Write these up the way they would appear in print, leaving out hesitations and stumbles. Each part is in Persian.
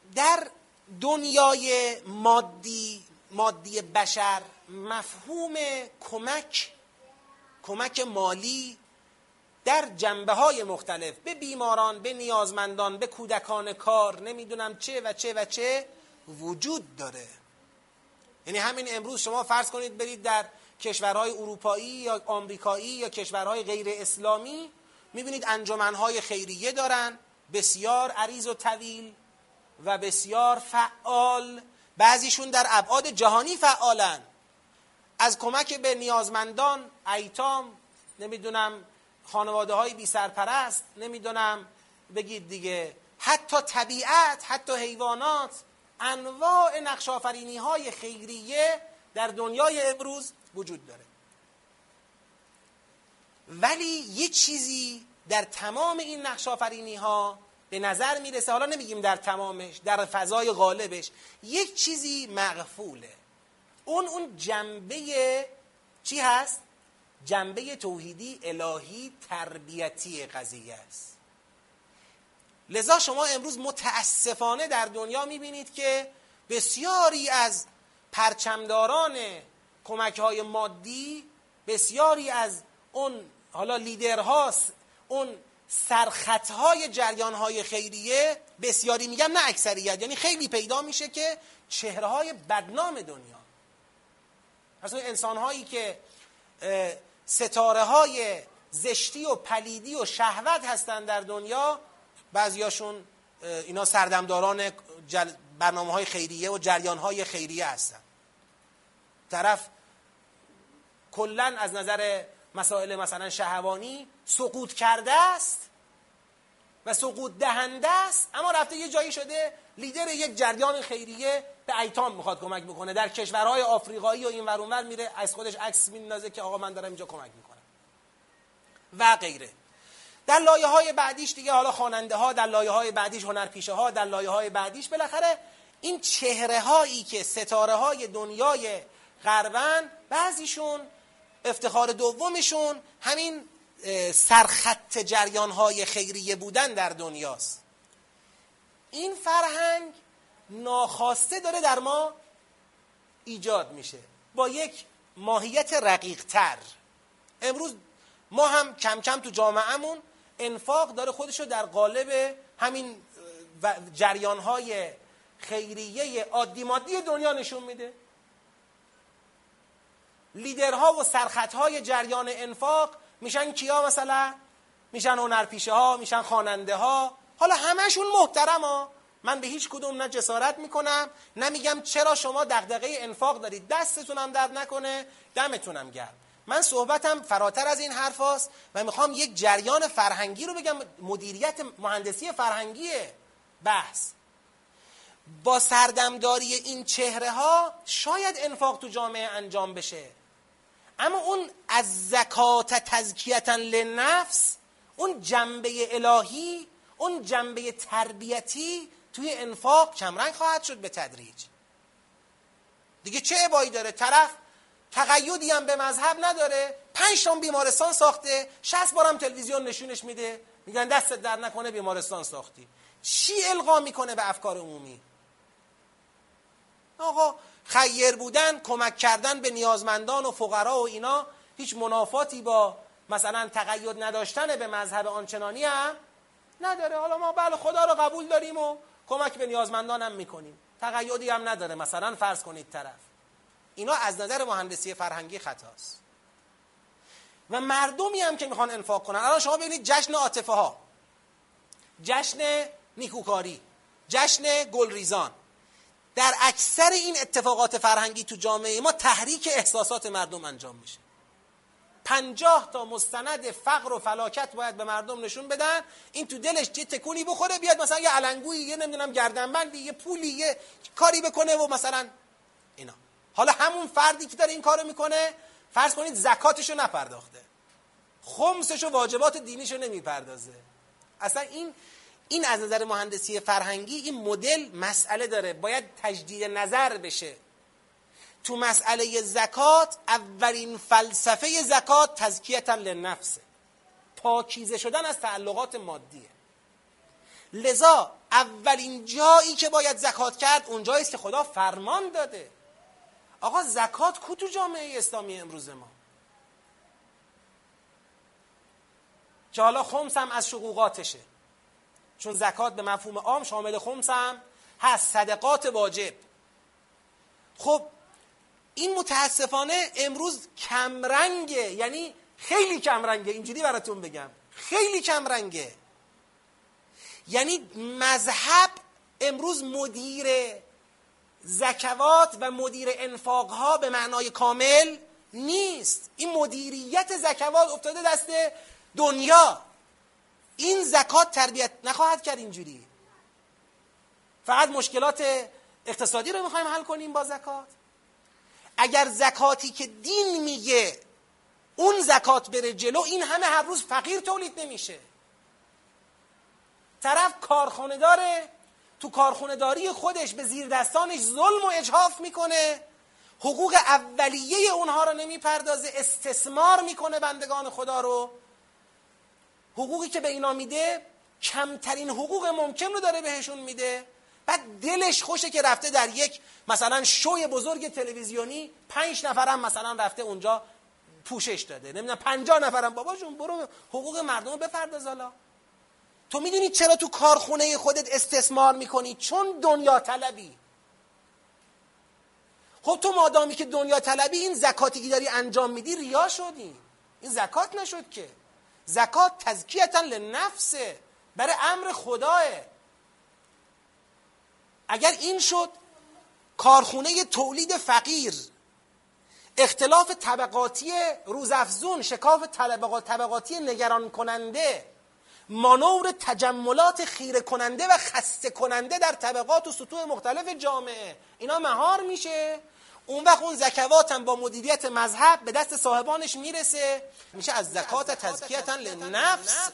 در دنیای مادی بشر مفهوم کمک مالی در جنبه‌های مختلف به بیماران، به نیازمندان، به کودکان کار، نمیدونم چه و چه و چه وجود داره. یعنی همین امروز شما فرض کنید برید در کشورهای اروپایی یا آمریکایی یا کشورهای غیر اسلامی، میبینید انجمنهای خیریه دارن، بسیار عریض و طویل و بسیار فعال، بعضیشون در ابعاد جهانی فعالن، از کمک به نیازمندان، ایتام، نمیدونم خانواده های بی سرپرست، نمیدونم بگید دیگه، حتی طبیعت، حتی حیوانات، انواع نقش آفرینی های خیریه در دنیای امروز وجود داره. ولی یه چیزی در تمام این نقش آفرینی ها به نظر میرسه، حالا نمیگیم در تمامش، در فضای غالبش یک چیزی مغفوله. اون جنبه چی هست؟ جنبه توحیدی الهی تربیتی قضیه است. لذا شما امروز متاسفانه در دنیا میبینید که بسیاری از پرچمداران کمک‌های مادی، بسیاری از اون حالا لیدرها، اون سرخطهای جریانهای خیریه، بسیاری میگم نه اکثریت، یعنی خیلی پیدا میشه که چهره‌های بدنام دنیا، اصلا انسان‌هایی که ستاره‌های زشتی و پلیدی و شهوت هستن در دنیا، بعضیاشون اینا سردمداران برنامه‌های خیریه و جریان‌های خیریه هستن. طرف کلاً از نظر مسائل مثلا شهوانی سقوط کرده است و سقوط دهنده است، اما رفته یه جایی شده لیدر یک جریان خیریه، به ایتام میخواد کمک میکنه، در کشورهای آفریقایی و این ور اون ور میره از خودش عکس میندازه که آقا من دارم اینجا کمک میکنم و غیره. در لایه‌های بعدیش دیگه حالا خواننده ها، در لایه‌های بعدیش هنرپیشه ها، در لایه‌های بعدیش بالاخره این چهره هایی که ستاره های دنیای غربن، بعضیشون افتخار دومشون همین سرخط جریان های خیریه بودن در دنیاست. این فرهنگ ناخواسته داره در ما ایجاد میشه با یک ماهیت رقیق تر. امروز ما هم کم کم تو جامعهمون انفاق داره خودشو در قالب همین جریان‌های خیریه عادی مادی دنیا نشون میده. لیدرها و سرخطهای جریان انفاق میشن کیا؟ مثلا میشن هنرپیشه ها، میشن خواننده ها. حالا همشون محترم ها، من به هیچ کدوم نه جسارت میکنم نه میگم چرا شما دغدغه انفاق دارید، دستتونم درد نکنه، دمتونم گرم. من صحبتم فراتر از این حرف هاست و میخوام یک جریان فرهنگی رو بگم، مدیریت مهندسی فرهنگی بحث. با سردمداری این چهره ها شاید انفاق تو جامعه انجام بشه، اما اون از زکات تزکیتا للنفس، اون جنبه الهی، اون جنبه تربیتی توی انفاق کمرنگ خواهد شد به تدریج. دیگه چه ابایی داره؟ طرف تقیدی هم به مذهب نداره، 5 تا بیمارستان ساخته، 60 بارم تلویزیون نشونش میده، میگن دستت در نکنه بیمارستان ساختی. چی القا میکنه به افکار عمومی؟ آقا خیر بودن، کمک کردن به نیازمندان و فقرا و اینا هیچ منافاتی با مثلا تقید نداشتن به مذهب آنچنانی هم نداره. حالا ما بله خدا رو قبول داریم و کمک به نیازمندان هم میکنیم، تقیدی هم نداره. مثلا فرض کنید طرف، اینا از نظر مهندسی فرهنگی خطاست. و مردمی هم که میخوان انفاق کنن، الان شما ببینید جشن عاطفه ها، جشن نیکوکاری، جشن گلریزان، در اکثر این اتفاقات فرهنگی تو جامعه ما تحریک احساسات مردم انجام میشه. 50 تا مستند فقر و فلاکت باید به مردم نشون بدن، این تو دلش یه تکونی بخوره، بیاد مثلا یه علنگویی، یه نمیدونم گردنبندی، یه پولی، یه کاری بکنه و مثلا اینا. حالا همون فردی که داره این کارو میکنه، فرض کنید زکاتشو نپرداخته، خمسشو، واجبات دینیشو نمیپردازه. اصلا این از نظر مهندسی فرهنگی این مدل مسئله داره، باید تجدید نظر بشه. تو مسئله زکات اولین فلسفه زکات تزکیة للنفس، پاکیزه شدن از تعلقات مادیه. لذا اولین جایی که باید زکات کرد اونجایی است که خدا فرمان داده. آقا زکات کو تو جامعه اسلامی امروز ما؟ که حالا خمس هم از شقوقاتشه، چون زکات به مفهوم عام شامل خمس هم هست، صدقات واجب. خب این متاسفانه امروز کمرنگه، یعنی خیلی کمرنگه، اینجوری براتون بگم خیلی کمرنگه. یعنی مذهب امروز مدیر زکوات و مدیر انفاقها به معنای کامل نیست. این مدیریت زکوات افتاده دست دنیا. این زکات تربیت نخواهد کرد اینجوری. فقط مشکلات اقتصادی رو میخوایم حل کنیم با زکات. اگر زکاتی که دین میگه اون زکات بره جلو، این همه هر روز فقیر تولید نمیشه. طرف کارخانه داره، تو کارخانه داری خودش به زیر دستانش ظلم و اجحاف میکنه، حقوق اولیه اونها رو نمیپردازه، استثمار میکنه بندگان خدا رو. حقوقی که به اینا میده کمترین حقوق ممکن رو داره بهشون میده. بعد دلش خوشه که رفته در یک مثلا شوی بزرگ تلویزیونی 5 نفرم مثلا رفته اونجا پوشش داده، نمیدونم 50 نفرم. بابا جون برو حقوق مردم رو بپرداز. حالا تو میدونی چرا تو کارخونه خودت استثمار میکنی؟ چون دنیا طلبی. خب تو مادامی که دنیا طلبی، این زکاتی که داری انجام میدی ریا شدی. این زکات نشد که. زکات تزکیةً للنفسه، برای امر خداه. اگر این شد، کارخونه تولید فقیر، اختلاف طبقاتی روزافزون، شکاف طبقاتی نگران کننده، مانور تجملات خیره کننده و خسته کننده در طبقات و سطوح مختلف جامعه، اینا مهار میشه. اون وقت اون زکوات هم با مدیریت مذهب به دست صاحبانش میرسه، میشه از زکات تزکیةً للنفس.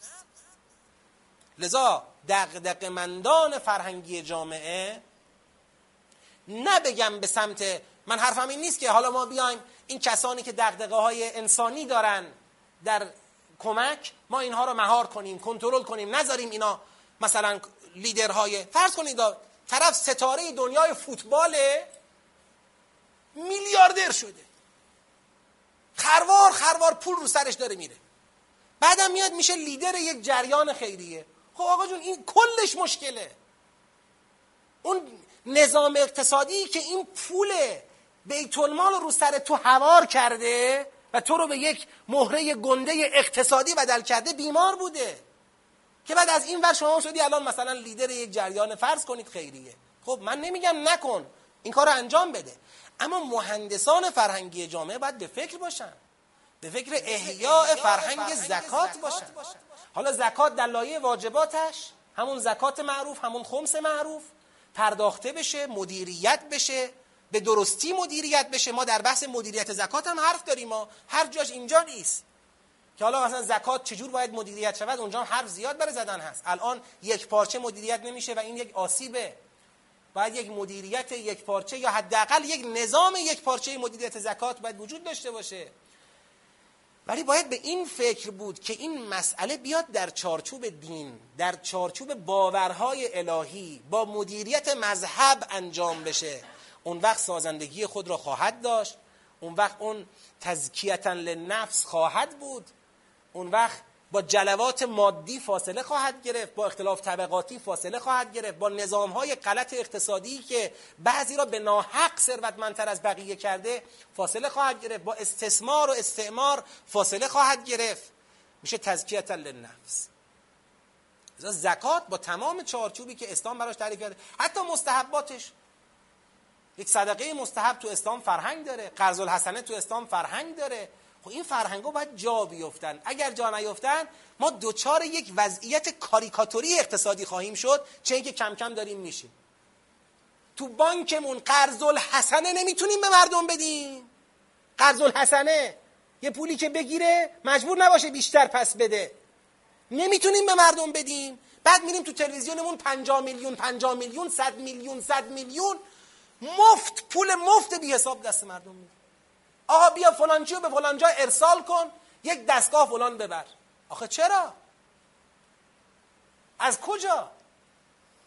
لذا دغدغه‌مندان فرهنگی جامعه، نه بگم به سمت، من حرفم این نیست که حالا ما بیایم این کسانی که دغدغه‌های انسانی دارن در کمک، ما اینها رو مهار کنیم، کنترل کنیم، نذاریم اینا مثلا لیدرهای، فرض کنید طرف ستاره دنیای فوتباله، میلیاردر شده، خروار پول رو سرش داره میره، بعدم میاد میشه لیدر یک جریان خیریه. خب آقا جون این کلش مشکله. اون نظام اقتصادی که این پول بیت المال رو سر تو هوار کرده و تو رو به یک مهره گنده اقتصادی بدل کرده بیمار بوده، که بعد از این ور شما شدی الان مثلا لیدر یک جریان فرض کنید خیریه. خب من نمیگم نکن، این کار رو انجام بده، اما مهندسان فرهنگی جامعه باید به فکر باشن، به فکر احیاء فرهنگ زکات باشن. حالا زکات در لایه واجباتش، همون زکات معروف، همون خمس معروف پرداخته بشه، مدیریت بشه، به درستی مدیریت بشه. ما در بحث مدیریت زکات هم حرف داریم، ما هر جاش اینجا نیست که حالا مثلا زکات چجور باید مدیریت شود، اونجا هم حرف زیاد برای زدن هست. الان یک پارچه مدیریت نمیشه و این یک آسیبه. باید یک مدیریت یک پارچه یا حداقل یک نظام یک پارچه مدیریت زکات باید وجود داشته باشه. ولی باید به این فکر بود که این مسئله بیاد در چارچوب دین، در چارچوب باورهای الهی، با مدیریت مذهب انجام بشه. اون وقت سازندگی خود را خواهد داشت، اون وقت اون تزکیةً للنفس خواهد بود، اون وقت با جلوات مادی فاصله خواهد گرفت، با اختلاف طبقاتی فاصله خواهد گرفت، با نظامهای غلط اقتصادی که بعضی را به ناحق ثروتمندتر از بقیه کرده فاصله خواهد گرفت، با استثمار و استعمار فاصله خواهد گرفت. میشه تزکیةً للنفس. زکات با تمام چارچوبی که اسلام براش تعریف کرده، حتی مستحباتش، یک صدقه مستحب تو اسلام فرهنگ داره، قرض الحسنه تو اسلام فرهنگ داره. خب این فرهنگ‌ها باید جا بیفتن. اگر جا نیفتن ما دوچار یک وضعیت کاریکاتوری اقتصادی خواهیم شد، چه اینکه کم کم داریم میشیم. تو بانکمون قرض الحسنه نمیتونیم به مردم بدیم. قرض الحسنه یه پولی که بگیره مجبور نباشه بیشتر پس بده، نمیتونیم به مردم بدیم. بعد میریم تو تلویزیونمون 50 میلیون 100 میلیون مفت، پول مفت بی حساب دست مردم میده. آقا بیا فلان چیو به فلان جا ارسال کن، یک دستگاه فلان ببر. آخه چرا؟ از کجا؟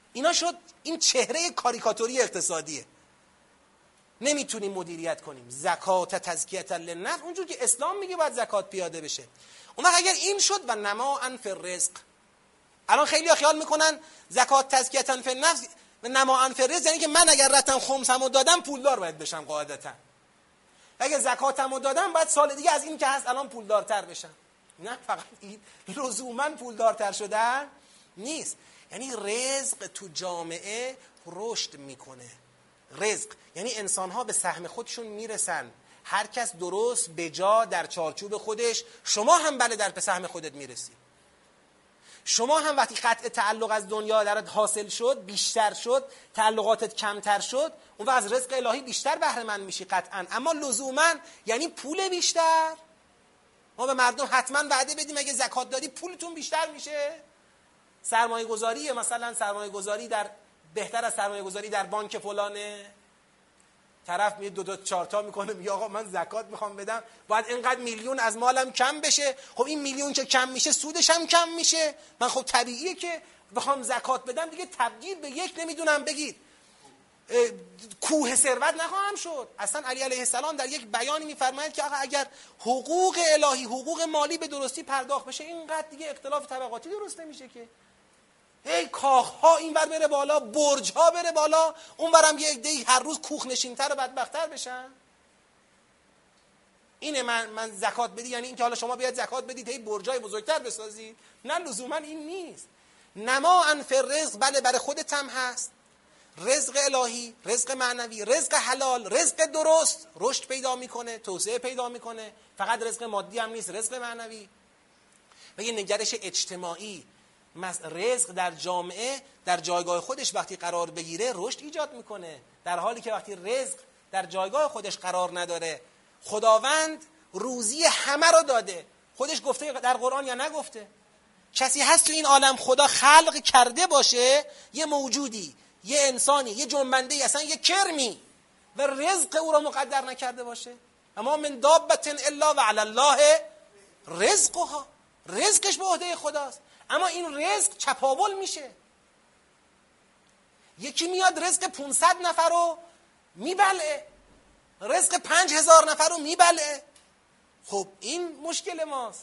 اینا شد این چهره کاریکاتوری اقتصادیه. نمیتونیم مدیریت کنیم. زکات تزکیه للنفس، اونجور که اسلام میگه باید زکات پیاده بشه. اون وقت اگر این شد و نماء فی الرزق، الان خیلی ها خیال میکنن زکات تزکیه فی النفس و نماء فی الرزق یعنی که من اگر رفتم خمسمو دادم پولدار باید بشم قاعدتا، اگه زکاتمو دادم باید سال دیگه از این که هست الان پولدارتر بشم. نه، فقط این لزوما پولدارتر شدن نیست. یعنی رزق تو جامعه رشد میکنه. رزق یعنی انسان‌ها به سهم خودشون میرسن، هر کس درست به جا در چارچوب خودش. شما هم بله در به سهم خودت میرسی. شما هم وقتی قطع تعلق از دنیا درت حاصل شد، بیشتر شد، تعلقاتت کمتر شد، اون وقت از رزق الهی بیشتر بهره مند میشی قطعا. اما لزوما یعنی پول بیشتر. ما به مردم حتما وعده بدیم اگه زکات دادی پولتون بیشتر میشه. سرمایه گذاری، مثلا سرمایه گذاری در بهتر از سرمایه گذاری در بانک فلانه. طرف میاد دو چهار تا میکنه، میگه آقا من زکات میخوام بدم، باید اینقدر میلیون از مالم کم بشه. خب این میلیون که کم میشه سودش هم کم میشه. من خب طبیعیه که بخوام زکات بدم دیگه تبدیل به یک نمیدونم بگید کوه ثروت نخواهم شد. اصلا علی علیه السلام در یک بیانی میفرماید که آقا اگر حقوق الهی، حقوق مالی به درستی پرداخت بشه، اینقدر دیگه اختلاف طبقاتی درست نمیشه که. کاخها این ور بره بالا، برج‌ها بره بالا، اون ورم یه عده‌ای هر روز کوخ نشین‌تر و بدبخت‌تر بشن. اینه من زکات بدی یعنی اینکه حالا شما بیاید زکات بدید هی برجای بزرگتر بسازید. نه، لزوما این نیست. نماء فی الرزق، بله برای خودت هم هست. رزق الهی، رزق معنوی، رزق حلال، رزق درست رشد پیدا میکنه، توسعه پیدا میکنه. فقط رزق مادی هم نیست، رزق معنوی. و یه نگرش اجتماعی، رزق در جامعه در جایگاه خودش وقتی قرار بگیره رشد ایجاد میکنه، در حالی که وقتی رزق در جایگاه خودش قرار نداره. خداوند روزی همه رو داده. خودش گفته در قرآن یا نگفته؟ کسی هست تو این عالم خدا خلق کرده باشه یه موجودی، یه انسانی، یه جنبنده‌ای، اصلا یه کرمی، و رزق او را مقدر نکرده باشه؟ اما من دابة الا و علی الله رزقها، رزقش به عهده خداست. اما این رزق چپاول میشه. یکی میاد رزق 500 نفر رو میبلعه، رزق 5000 نفر رو میبلعه. خب این مشکل ماست.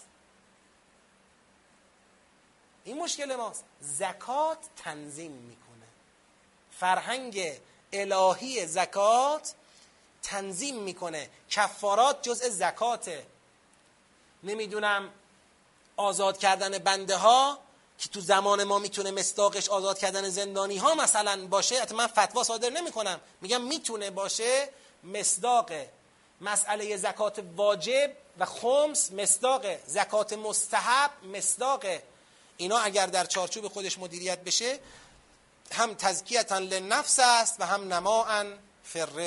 این مشکل ماست. زکات تنظیم میکنه. فرهنگ الهی زکات تنظیم میکنه. کفارات جزء زکاته. نمیدونم آزاد کردن بنده ها که تو زمان ما میتونه مصداقش آزاد کردن زندانی ها مثلا باشه. حتی من فتوا صادر نمی کنم، میگم میتونه باشه. مصداق مسئله زکات واجب و خمس مصداق، زکات مستحب مصداق. اینا اگر در چارچوب خودش مدیریت بشه هم تزکیه للنفس است و هم نماء فی الرزق.